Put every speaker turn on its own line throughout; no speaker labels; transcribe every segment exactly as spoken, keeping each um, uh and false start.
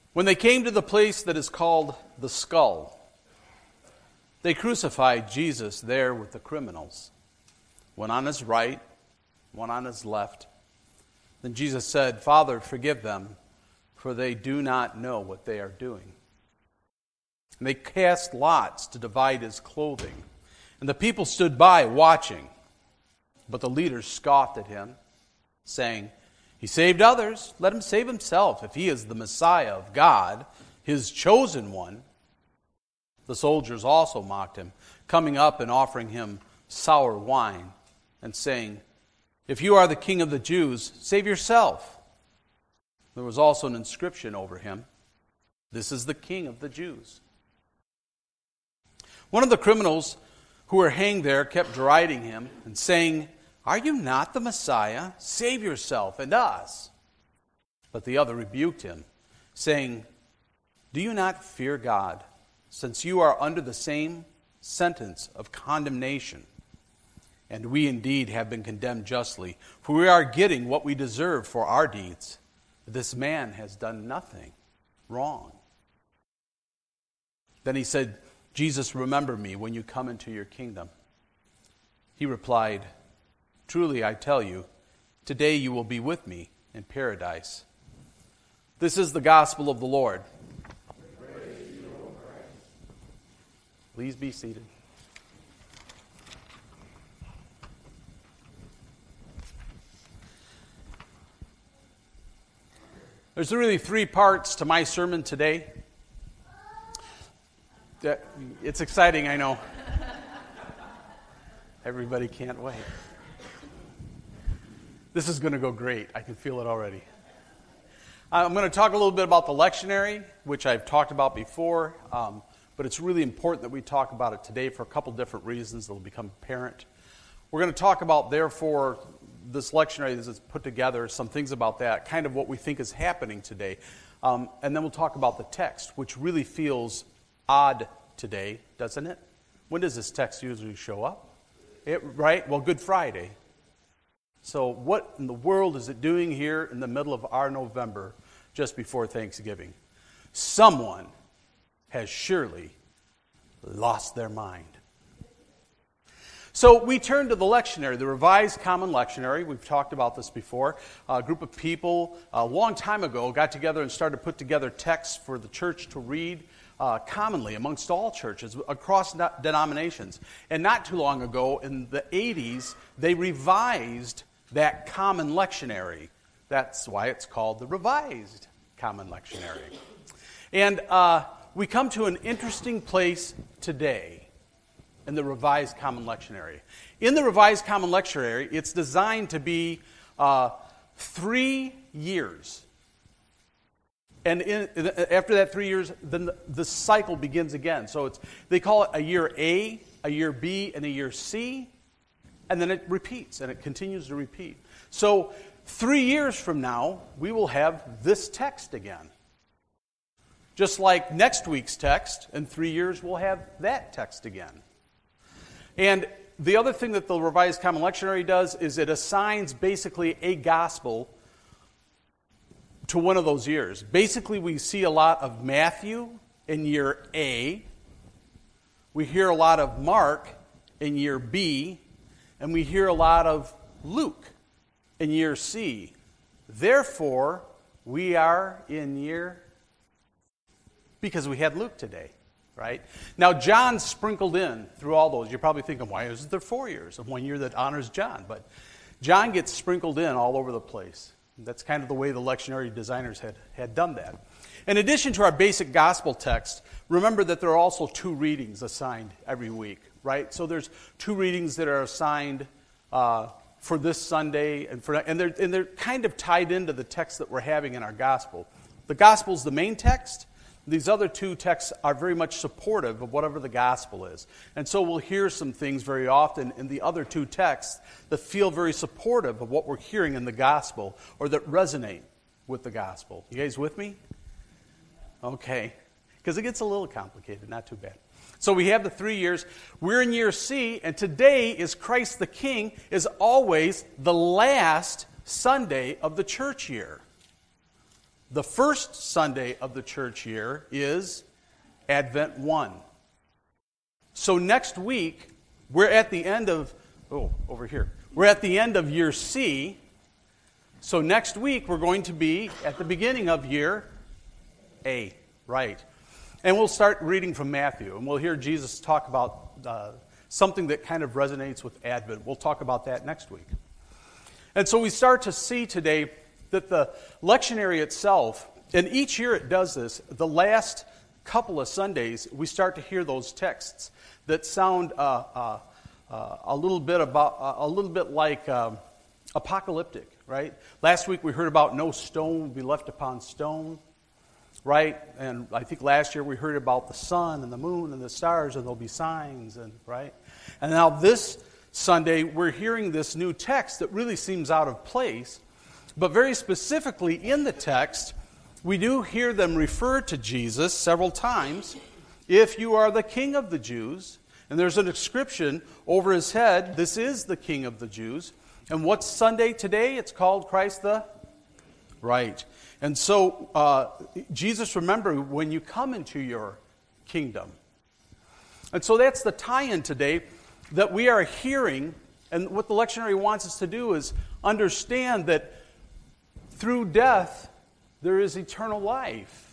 When they came to the place that is called the Skull, they crucified Jesus there with the criminals, one on his right, one on his left. Then Jesus said, "Father, forgive them, for they do not know what they are doing." And they cast lots to divide his clothing. And the people stood by watching. But the leaders scoffed at him, saying, "He saved others. Let him save himself, if he is the Messiah of God, his chosen one." The soldiers also mocked him, coming up and offering him sour wine, and saying, "If you are the king of the Jews, save yourself." There was also an inscription over him, "This is the King of the Jews." One of the criminals who were hanged there kept deriding him and saying, "Are you not the Messiah? Save yourself and us." But the other rebuked him, saying, "Do you not fear God, since you are under the same sentence of condemnation? And we indeed have been condemned justly, for we are getting what we deserve for our deeds. This man has done nothing wrong." Then he said, "Jesus, remember me when you come into your kingdom." He replied, "Truly I tell you, today you will be with me in paradise." This is the gospel of the Lord.
Praise to you, O Christ.
Please be seated. There's really three parts to my sermon today. It's exciting, I know. Everybody can't wait. This is going to go great. I can feel it already. I'm going to talk a little bit about the lectionary, which I've talked about before, um, but it's really important that we talk about it today for a couple different reasons that will become apparent. We're going to talk about, therefore, this lectionary as it's put together, some things about that, kind of what we think is happening today. Um, and then we'll talk about the text, which really feels odd today, doesn't it? When does this text usually show up? It, right? Well, Good Friday. So what in the world is it doing here in the middle of our November, just before Thanksgiving? Someone has surely lost their mind. So we turn to the lectionary, the Revised Common Lectionary. We've talked about this before. A group of people a long time ago got together and started to put together texts for the church to read uh, commonly amongst all churches across denominations. And not too long ago, in the eighties, they revised that common lectionary. That's why it's called the Revised Common Lectionary. And uh, we come to an interesting place today in the Revised Common Lectionary. In the Revised Common Lectionary, it's designed to be uh, three years. And in, after that three years, then the, the cycle begins again. So it's they call it a year A, a year B, and a year C, and then it repeats, and it continues to repeat. So three years from now, we will have this text again. Just like next week's text, in three years, we'll have that text again. And the other thing that the Revised Common Lectionary does is it assigns basically a gospel to one of those years. Basically, we see a lot of Matthew in year A. We hear a lot of Mark in year B. And we hear a lot of Luke in year C. Therefore, we are in year, because we had Luke today. Right? Now, John sprinkled in through all those. You're probably thinking, why is there four years of one year that honors John? But John gets sprinkled in all over the place. That's kind of the way the lectionary designers had, had done that. In addition to our basic gospel text, remember that there are also two readings assigned every week, right? So there's two readings that are assigned uh, for this Sunday, and for and they're and they're kind of tied into the text that we're having in our gospel. The gospel is the main text. These other two texts are very much supportive of whatever the gospel is. And so we'll hear some things very often in the other two texts that feel very supportive of what we're hearing in the gospel or that resonate with the gospel. You guys with me? Okay. Because it gets a little complicated, not too bad. So we have the three years. We're in year C, and today is Christ the King is always the last Sunday of the church year. the first Sunday of the church year is Advent one. So next week, we're at the end of, oh, over here. We're at the end of year C. So next week, we're going to be at the beginning of year A, right? And we'll start reading from Matthew, and we'll hear Jesus talk about uh, something that kind of resonates with Advent. We'll talk about that next week. And so we start to see today that the lectionary itself, and each year it does this, the last couple of Sundays, we start to hear those texts that sound uh, uh, uh, a little bit about uh, a little bit like um, apocalyptic, right? Last week we heard about no stone will be left upon stone, right? And I think last year we heard about the sun and the moon and the stars, and there'll be signs, and right. And now this Sunday we're hearing this new text that really seems out of place, but very specifically in the text, we do hear them refer to Jesus several times. If you are the King of the Jews, and there's an inscription over his head, this is the King of the Jews. And what's Sunday today? It's called Christ the... Right. And so, uh, Jesus, remember, when you come into your kingdom. And so that's the tie-in today that we are hearing, and what the lectionary wants us to do is understand that through death, there is eternal life.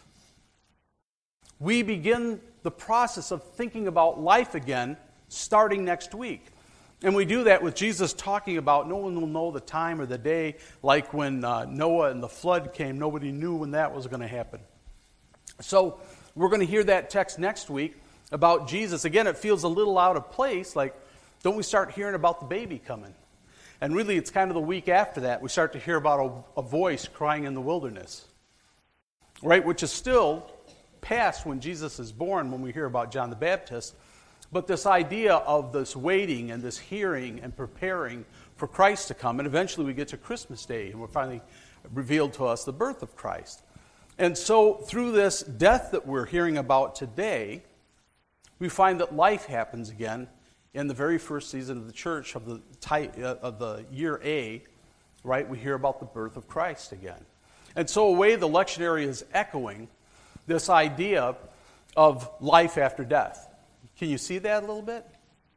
We begin the process of thinking about life again starting next week. And we do that with Jesus talking about no one will know the time or the day, like when uh, Noah and the flood came. Nobody knew when that was going to happen. So we're going to hear that text next week about Jesus. Again, it feels a little out of place, like don't we start hearing about the baby coming? And really it's kind of the week after that we start to hear about a, a voice crying in the wilderness. Right, which is still past when Jesus is born when we hear about John the Baptist. But this idea of this waiting and this hearing and preparing for Christ to come. And eventually we get to Christmas Day and we're finally revealed to us the birth of Christ. And so through this death that we're hearing about today, we find that life happens again in the very first season of the church of the, type, uh, of the year A. Right, we hear about the birth of Christ again. And so a way the lectionary is echoing this idea of life after death. Can you see that a little bit?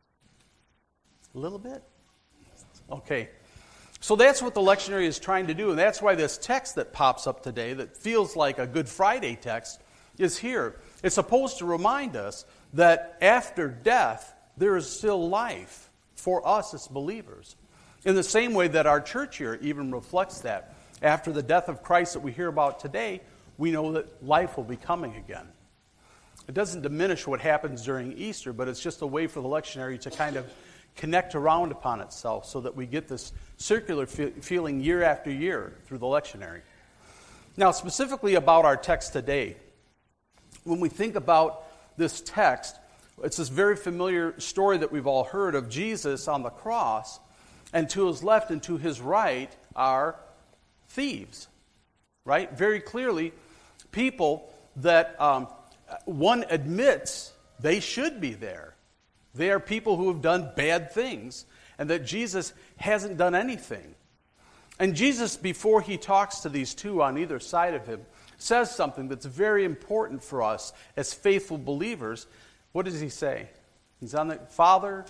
A little bit? Okay. So that's what the lectionary is trying to do, and that's why this text that pops up today that feels like a Good Friday text is here. It's supposed to remind us that after death, there is still life for us as believers. In the same way that our church year even reflects that. After the death of Christ that we hear about today, we know that life will be coming again. It doesn't diminish what happens during Easter, but it's just a way for the lectionary to kind of connect around upon itself so that we get this circular fe- feeling year after year through the lectionary. Now, specifically about our text today, when we think about this text, it's this very familiar story that we've all heard of Jesus on the cross, and to his left and to his right are thieves, right? Very clearly, people that um, one admits they should be there. They are people who have done bad things, and that Jesus hasn't done anything. And Jesus, before he talks to these two on either side of him, says something that's very important for us as faithful believers. What does he say? He's on the Father,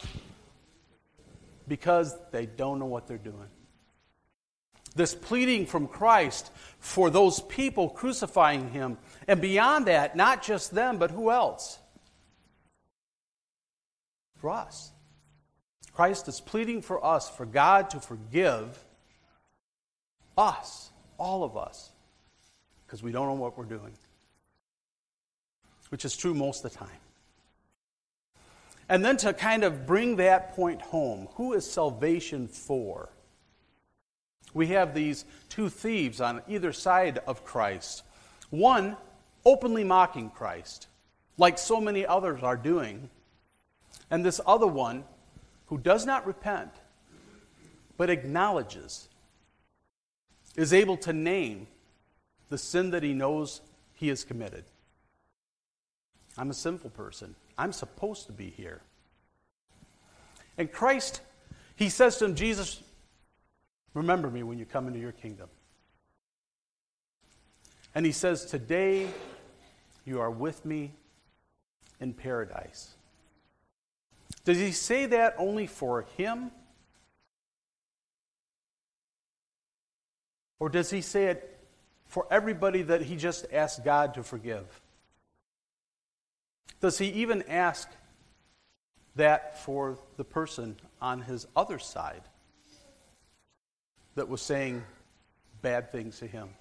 because they don't know what they're doing. This pleading from Christ for those people crucifying him. And beyond that, not just them, but who else? For us. Christ is pleading for us, for God to forgive us, all of us, because we don't know what we're doing. Which is true most of the time. And then to kind of bring that point home, who is salvation for? We have these two thieves on either side of Christ. One, openly mocking Christ, like so many others are doing. And this other one, who does not repent, but acknowledges, is able to name the sin that he knows he has committed. I'm a sinful person. I'm supposed to be here. And Christ, he says to him, Jesus, remember me when you come into your kingdom. And he says, today you are with me in paradise. Does he say that only for him? Or does he say it for everybody that he just asked God to forgive? Does he even ask that for the person on his other side that was saying bad things to him?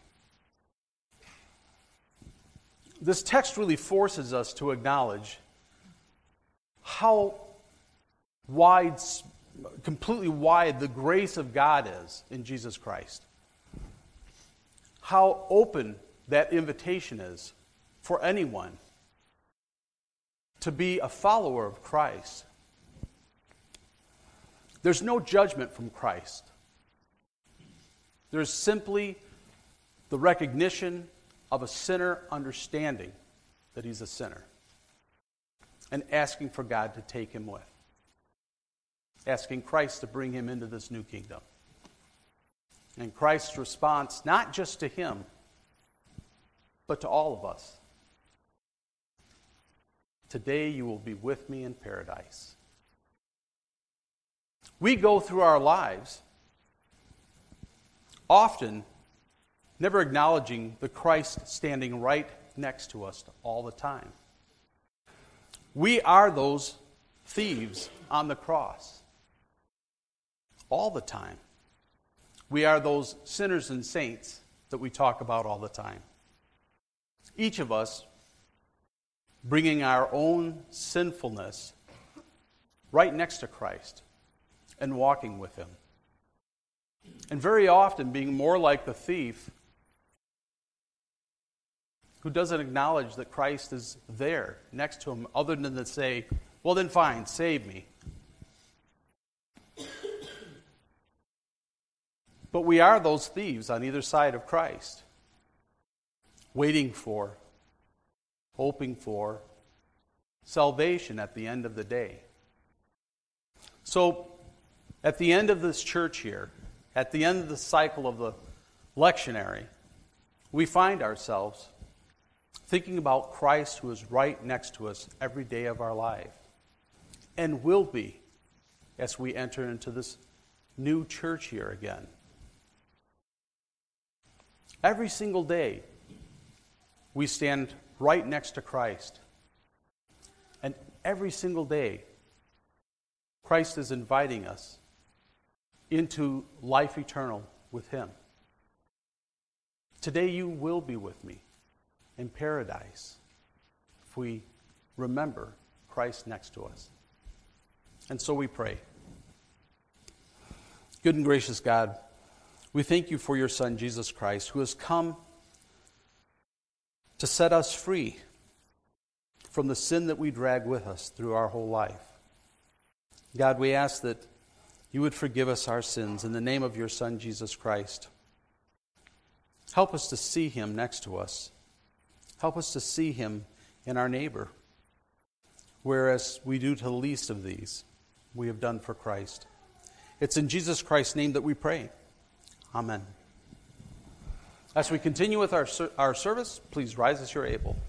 This text really forces us to acknowledge how wide, completely wide the grace of God is in Jesus Christ. How open that invitation is for anyone to be a follower of Christ. There's no judgment from Christ. There's simply the recognition of a sinner understanding that he's a sinner and asking for God to take him with. Asking Christ to bring him into this new kingdom. And Christ's response, not just to him, but to all of us. Today you will be with me in paradise. We go through our lives often never acknowledging the Christ standing right next to us all the time. We are those thieves on the cross all the time. We are those sinners and saints that we talk about all the time. Each of us bringing our own sinfulness right next to Christ and walking with him. And very often being more like the thief who doesn't acknowledge that Christ is there next to him, other than to say, well then fine, save me. But we are those thieves on either side of Christ, waiting for, hoping for salvation at the end of the day. So, at the end of this church here, at the end of the cycle of the lectionary, we find ourselves thinking about Christ who is right next to us every day of our life, and will be as we enter into this new church here again. Every single day, we stand right next to Christ. And every single day, Christ is inviting us into life eternal with him. Today you will be with me in paradise if we remember Christ next to us. And so we pray. Good and gracious God, we thank you for your Son, Jesus Christ, who has come to set us free from the sin that we drag with us through our whole life. God, we ask that you would forgive us our sins in the name of your Son, Jesus Christ. Help us to see him next to us. Help us to see him in our neighbor, whereas we do to the least of these, we have done for Christ. It's in Jesus Christ's name that we pray. Amen. As we continue with our, our service, please rise as you're able.